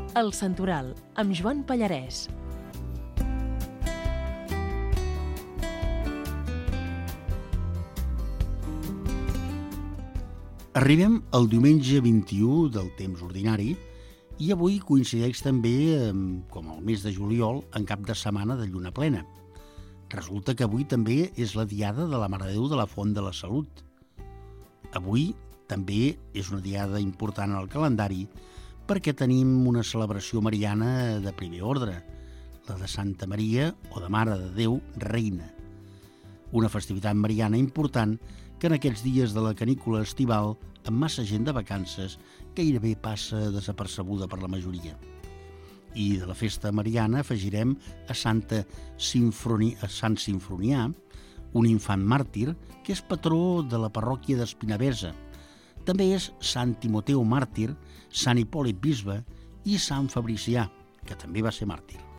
El Santoral, amb Joan Pallarès. Arribem al diumenge 21 del temps ordinari i avui coincideix també, com el mes de juliol, en cap de setmana de lluna plena. Resulta que avui també és la diada de la Mare de Déu de la Font de la Salut. Avui també és una diada important al calendari perquè tenim una celebració mariana de primer ordre, la de Santa Maria o de Mare de Déu Reina. Una festivitat mariana important que en aquests dies de la canícula estival, amb massa gent de vacances, gairebé passa desapercebuda per la majoria. I de la festa mariana afegirem a Sant Simfronià, un infant màrtir que és patró de la parròquia d'Espinavesa. També és Sant Timoteu màrtir, Sant Hipòlit bisbe i Sant Fabricià, que també va ser màrtir.